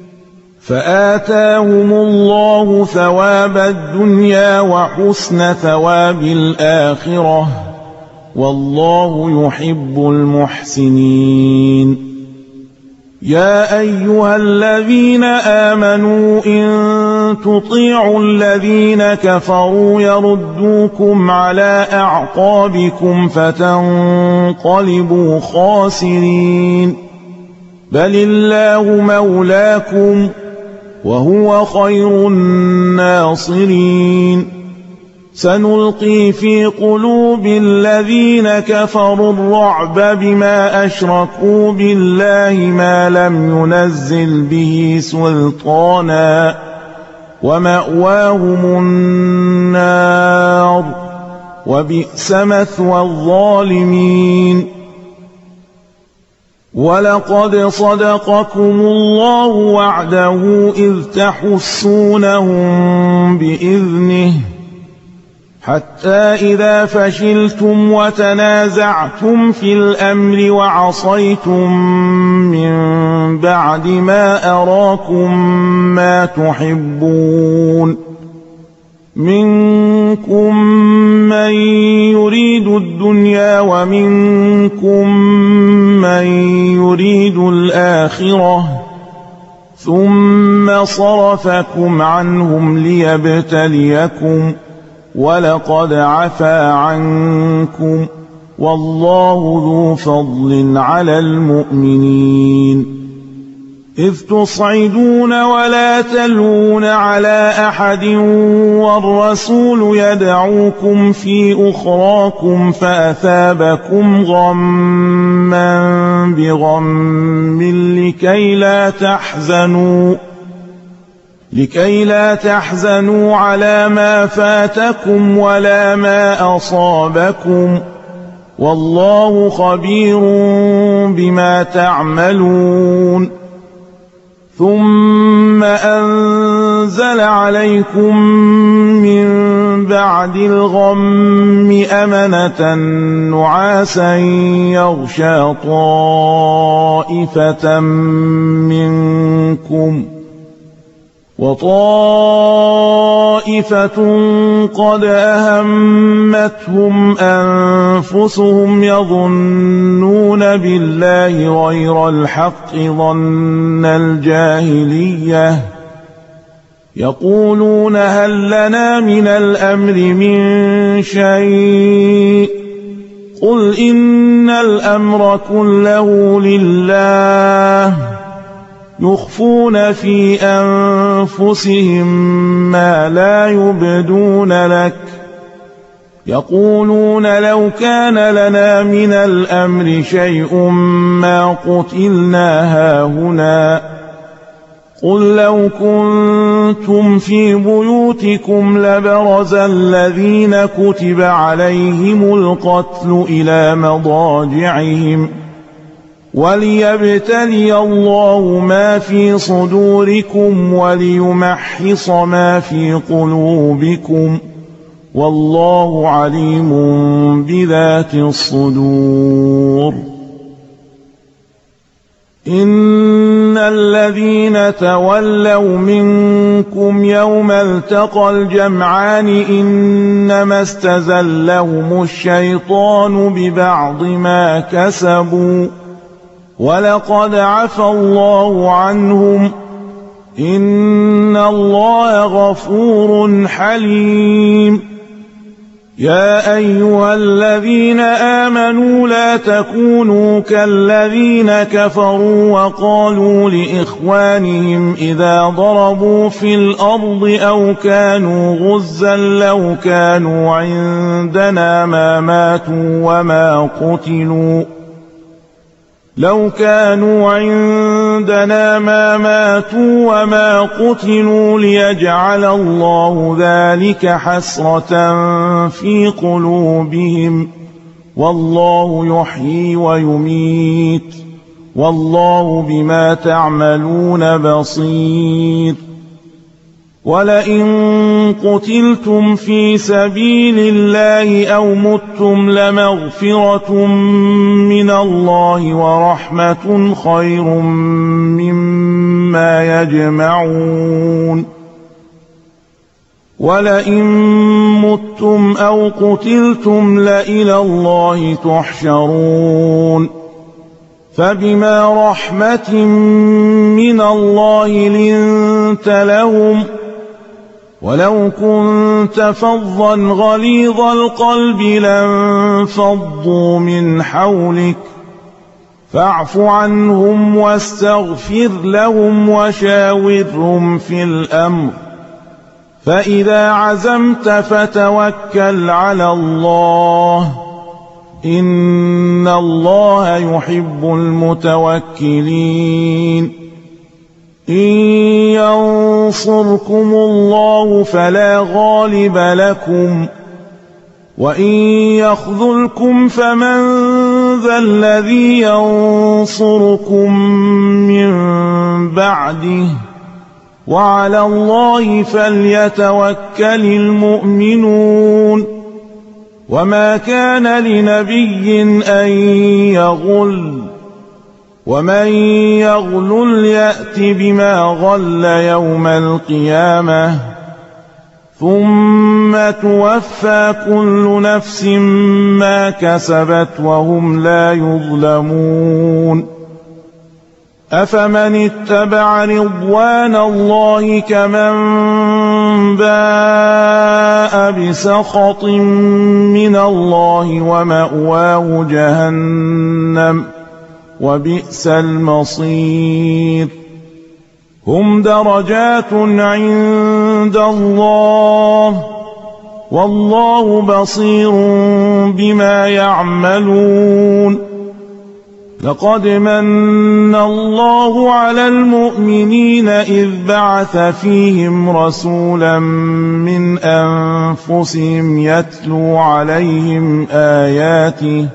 فآتاهم الله ثواب الدنيا وحسن ثواب الآخرة والله يحب المحسنين يا أيها الذين آمنوا إن تطيعوا الذين كفروا يردوكم على أعقابكم فتنقلبوا خاسرين بل الله مولاكم وهو خير الناصرين سنلقي في قلوب الذين كفروا الرعب بما أشركوا بالله ما لم ينزل به سلطانا ومأواهم النار وبئس مثوى الظالمين ولقد صدقكم الله وعده إذ تحسونهم بإذنه حتى إذا فشلتم وتنازعتم في الأمر وعصيتم من بعد ما أراكم ما تحبون منكم من يريد الدنيا ومنكم من يريد الآخرة ثم صرفكم عنهم ليبتليكم ولقد عفا عنكم والله ذو فضل على المؤمنين إذ تصعدون ولا تلوون على أحد والرسول يدعوكم في أخراكم فأثابكم غما بغم لكي لا تحزنوا لكي لا تحزنوا على ما فاتكم ولا ما أصابكم والله خبير بما تعملون ثم أنزل عليكم من بعد الغم أمنة نعاسا يغشى طائفة منكم وطائفة قد أهمتهم أنفسهم يظنون بالله غير الحق ظن الجاهلية يقولون هل لنا من الأمر من شيء قل إن الأمر كله لله يخفون في أنفسهم ما لا يبدون لك يقولون لو كان لنا من الأمر شيء ما قتلنا هاهنا قل لو كنتم في بيوتكم لبرز الذين كتب عليهم القتل إلى مضاجعهم وليبتلي الله ما في صدوركم وليمحص ما في قلوبكم والله عليم بذات الصدور إن الذين تولوا منكم يوم التقى الجمعان إنما استزلهم الشيطان ببعض ما كسبوا ولقد عفى الله عنهم إن الله غفور حليم يا أيها الذين آمنوا لا تكونوا كالذين كفروا وقالوا لإخوانهم إذا ضربوا في الأرض أو كانوا غزا لو كانوا عندنا ما ماتوا وما قتلوا لو كانوا عندنا ما ماتوا وما قتلوا ليجعل الله ذلك حسرة في قلوبهم والله يحيي ويميت والله بما تعملون بصير ولئن قتلتم في سبيل الله أو متم لمغفرة من الله ورحمة خير مما يجمعون ولئن متم أو قتلتم لإلى الله تحشرون فبما رحمة من الله لنت لهم ولو كنت فظا غليظ القلب لانفضوا من حولك فاعف عنهم واستغفر لهم وشاورهم في الأمر فإذا عزمت فتوكل على الله إن الله يحب المتوكلين إن ينصركم الله فلا غالب لكم وإن يخذلكم فمن ذا الذي ينصركم من بعده وعلى الله فليتوكل المؤمنون وما كان لنبي أن يغل ومن يغلل يأت بما غل يوم القيامة ثم توفى كل نفس ما كسبت وهم لا يظلمون أفمن اتبع رضوان الله كمن باء بسخط من الله ومأواه جهنم وبئس المصير هم درجات عند الله والله بصير بما يعملون لقد من الله على المؤمنين إذ بعث فيهم رسولا من أنفسهم يتلو عليهم آياته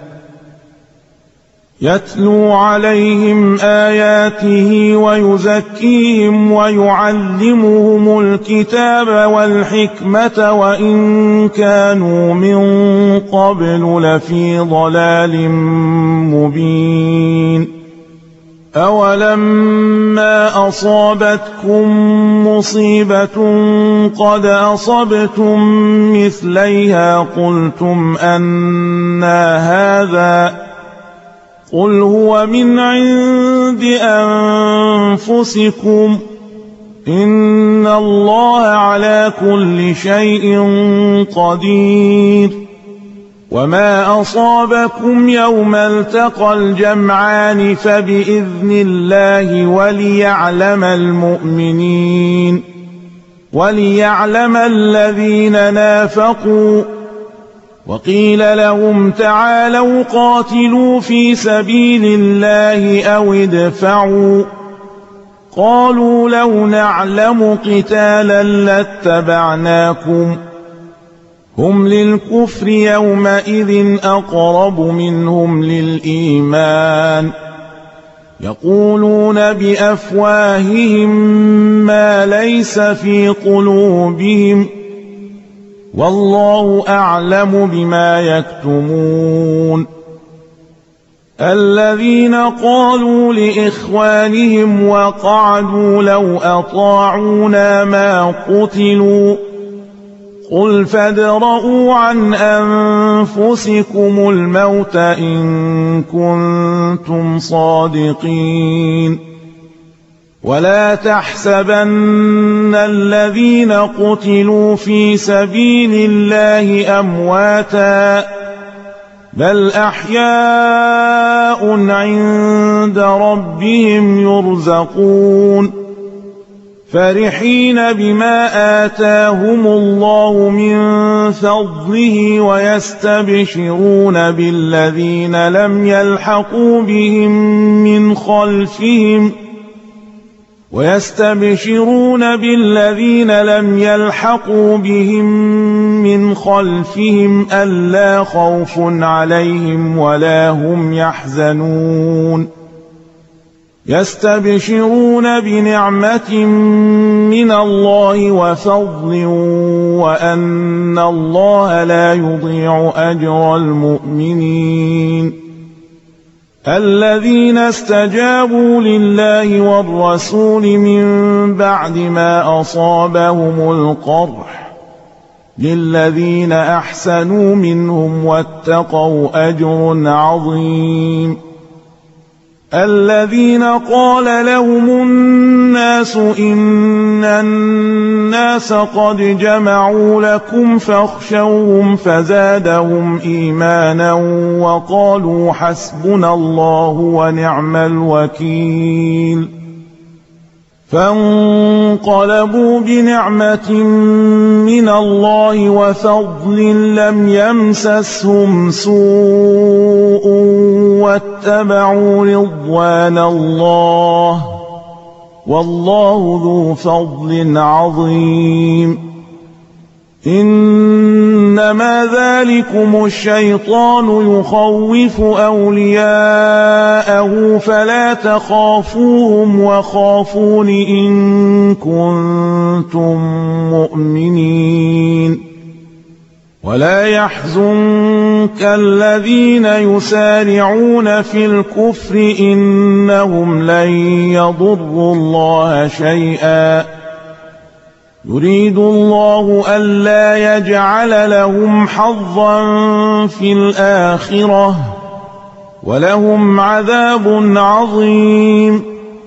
يتلو عليهم آياته ويزكيهم ويعلمهم الكتاب والحكمة وإن كانوا من قبل لفي ضلال مبين أولما أصابتكم مصيبة قد أصبتم مثليها قلتم أنى هذا قل هو من عند أنفسكم إن الله على كل شيء قدير وما أصابكم يوم التقى الجمعان فبإذن الله وليعلم المؤمنين وليعلم الذين نافقوا وقيل لهم تعالوا قاتلوا في سبيل الله أو ادفعوا قالوا لو نعلم قتالا لاتبعناكم هم للكفر يومئذ أقرب منهم للإيمان يقولون بأفواههم ما ليس في قلوبهم والله أعلم بما يكتمون الذين قالوا لإخوانهم وقعدوا لو أطاعونا ما قتلوا قل فادرءوا عن أنفسكم الموت إن كنتم صادقين ولا تحسبن الذين قتلوا في سبيل الله أمواتا بل أحياء عند ربهم يرزقون فرحين بما آتاهم الله من فضله ويستبشرون بالذين لم يلحقوا بهم من خلفهم ويستبشرون بالذين لم يلحقوا بهم من خلفهم ألا خوف عليهم ولا هم يحزنون يستبشرون بنعمة من الله وفضل وأن الله لا يضيع أجر المؤمنين الذين استجابوا لله والرسول من بعد ما أصابهم القرح للذين أحسنوا منهم واتقوا أجر عظيم الذين قال لهم الناس إن الناس قد جمعوا لكم فاخشوهم فزادهم إيمانا وقالوا حسبنا الله ونعم الوكيل فانقلبوا بنعمة من الله وفضل لم يمسسهم سوء واتبعوا رضوان الله والله ذو فضل عظيم إنما ذلكم الشيطان يخوف أولياءه فلا تخافوهم وخافون إن كنتم مؤمنين ولا يحزنك الذين يسارعون في الكفر إنهم لن يضروا الله شيئا يريد الله ألا يجعل لهم حظا في الآخرة ولهم عذاب عظيم.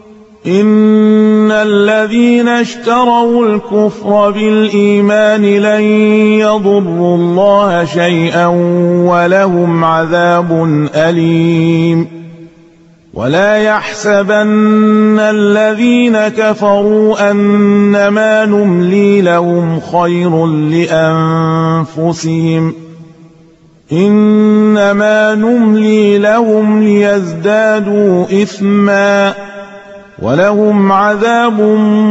إن الذين اشتروا الكفر بالإيمان لن يضروا الله شيئا ولهم عذاب أليم. ولا يحسبن الذين كفروا أنما نملي لهم خير لأنفسهم إنما نملي لهم ليزدادوا إثما ولهم عذاب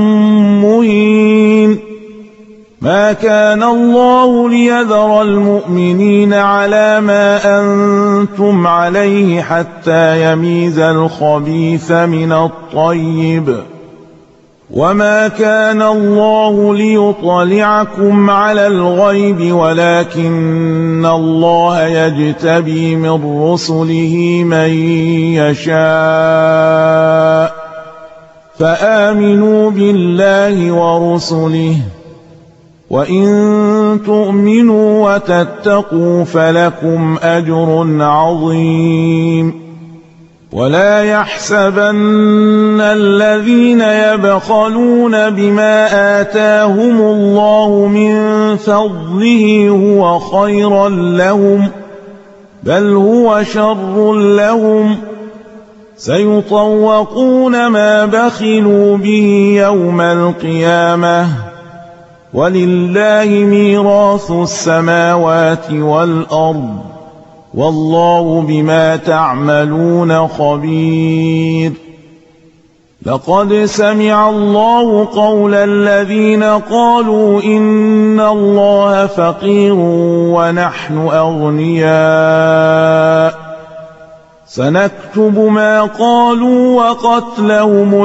مهين. ما كان الله ليذر المؤمنين على ما أنتم عليه حتى يميز الخبيث من الطيب وما كان الله ليطلعكم على الغيب ولكن الله يجتبي من رسله من يشاء فآمنوا بالله ورسله وإن تؤمنوا وتتقوا فلكم أجر عظيم. ولا يحسبن الذين يبخلون بما آتاهم الله من فضله هو خيرا لهم بل هو شر لهم سيطوقون ما بخلوا به يوم القيامة ولله ميراث السماوات والأرض والله بما تعملون خبير. لقد سمع الله قول الذين قالوا إن الله فقير ونحن أغنياء سنكتب ما قالوا وقتلهم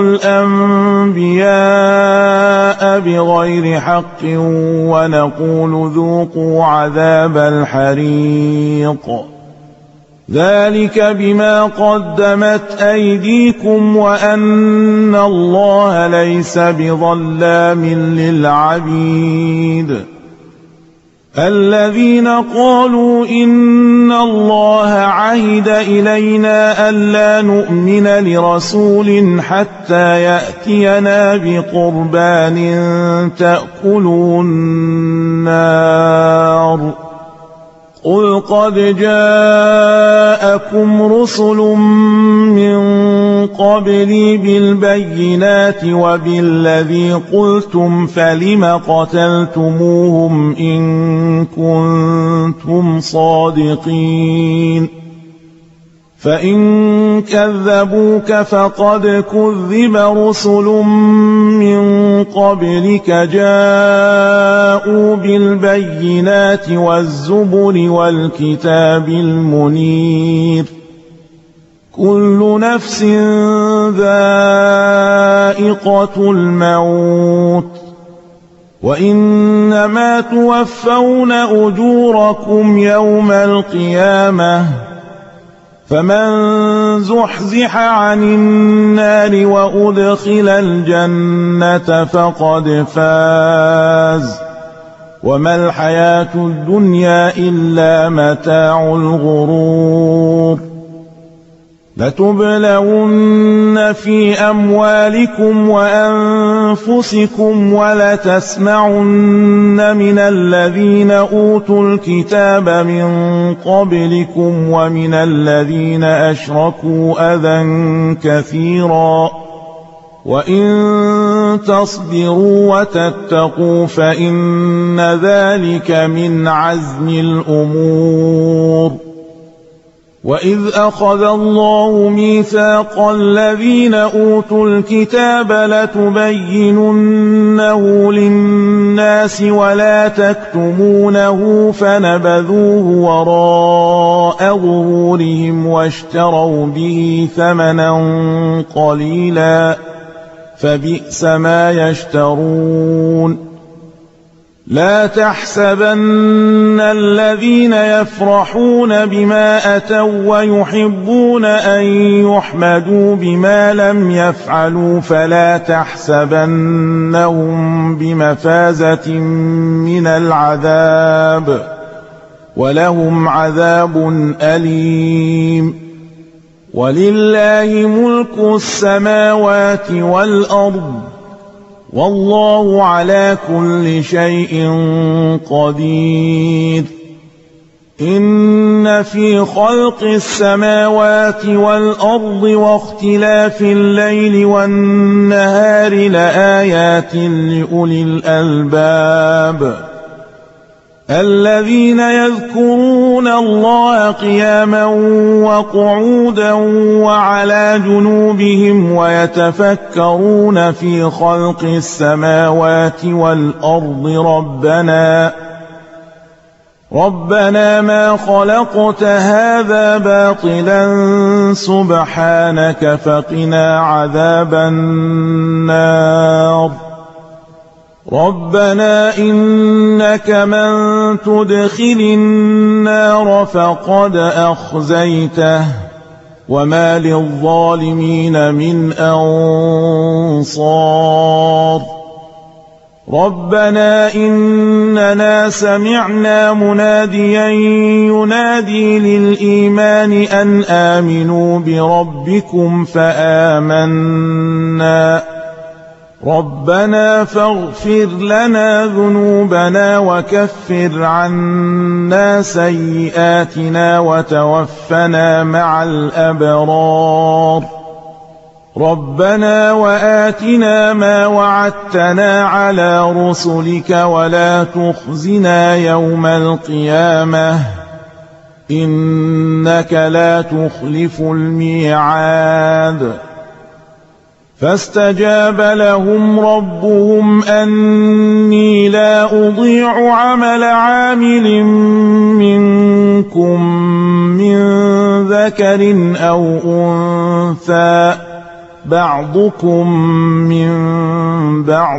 الأنبياء بغير حق ونقول ذوقوا عذاب الحريق ذلك بما قدمت أيديكم وأن الله ليس بظلام للعبيد. الذين قالوا إن الله عهد إلينا ألا نؤمن لرسول حتى يأتينا بقربان تأكله النار قل قد جاءكم رسل من قبلي بالبينات وبالذي قلتم فلم قتلتموهم إن كنتم صادقين فإن كذبوك فقد كذب رسل من قبلك جاءوا بالبينات والزبر والكتاب المنير كل نفس ذائقة الموت وإنما توفون أجوركم يوم القيامة فمن زحزح عن النار وأدخل الجنة فقد فاز وما الحياة الدنيا إلا متاع الغرور. لتبلون في أموالكم وأنفسكم ولتسمعن من الذين أوتوا الكتاب من قبلكم ومن الذين أشركوا أذى كثيرا وإن تصبروا وتتقوا فإن ذلك من عزم الأمور. وإذ أخذ الله ميثاق الذين أوتوا الكتاب لتبيننه للناس ولا تكتمونه فنبذوه وراء ظهورهم واشتروا به ثمنا قليلا فبئس ما يشترون. لا تحسبن الذين يفرحون بما أتوا ويحبون أن يحمدوا بما لم يفعلوا فلا تحسبنهم بمفازة من العذاب ولهم عذاب أليم. ولله ملك السماوات والأرض والله على كل شيء قدير. إن في خلق السماوات والأرض واختلاف الليل والنهار لآيات لأولي الألباب الذين يذكرون الله قياما وقعودا وعلى جنوبهم ويتفكرون في خلق السماوات والأرض ربنا ربنا ما خلقت هذا باطلا سبحانك فقنا عذاب النار. ربنا إنك من تدخل النار فقد أخزيته وما للظالمين من أنصار. ربنا إننا سمعنا مناديا ينادي للإيمان أن آمنوا بربكم فآمنا ربنا فاغفر لنا ذنوبنا وكفر عنا سيئاتنا وتوفنا مع الأبرار. ربنا وآتنا ما وعدتنا على رسلك ولا تخزنا يوم القيامة إنك لا تخلف الميعاد. فاستجاب لهم ربهم أني لا أضيع عمل عامل منكم من ذكر أو أنثى بعضكم من بعض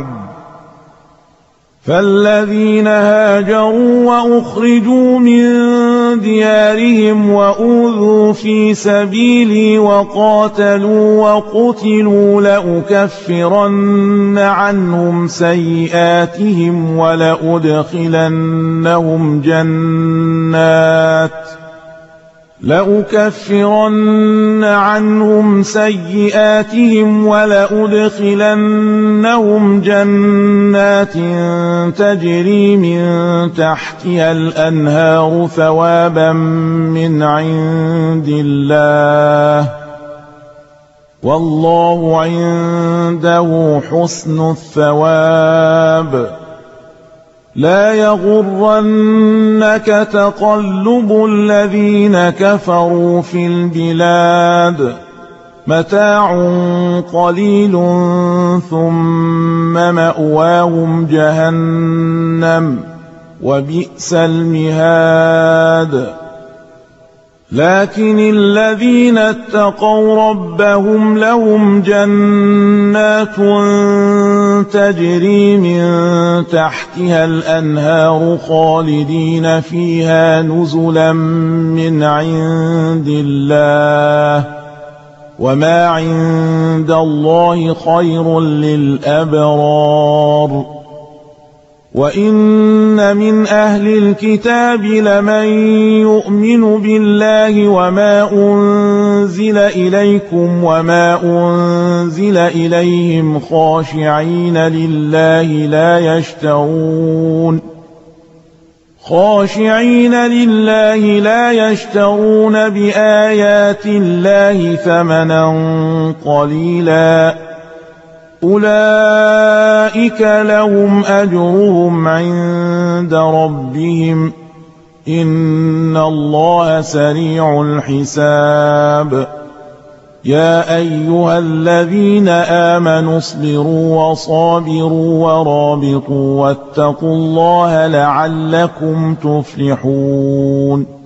فالذين هاجروا وأخرجوا من ديارهم وأوذوا في سبيلي وقاتلوا وقتلوا لأكفرن عنهم سيئاتهم ولأدخلنهم جنات لأكفرن عنهم سيئاتهم ولأدخلنهم جنات تجري من تحتها الأنهار ثوابا من عند الله والله عنده حسن الثواب. لا يغرنك تقلب الذين كفروا في البلاد متاع قليل ثم مأواهم جهنم وبئس المهاد. لكن الذين اتقوا ربهم لهم جنات تجري من تحتها الأنهار خالدين فيها نزلا من عند الله وما عند الله خير للأبرار. وإن من أهل الكتاب لمن يؤمن بالله وما أنزل إليكم وما أنزل إليهم خاشعين لله لا يشترون خاشعين لله لا يشترون بآيات الله ثمنا قليلا أولئك لهم أجرهم عند ربهم إن الله سريع الحساب. يا أيها الذين آمنوا اصبروا وصابروا ورابطوا واتقوا الله لعلكم تفلحون.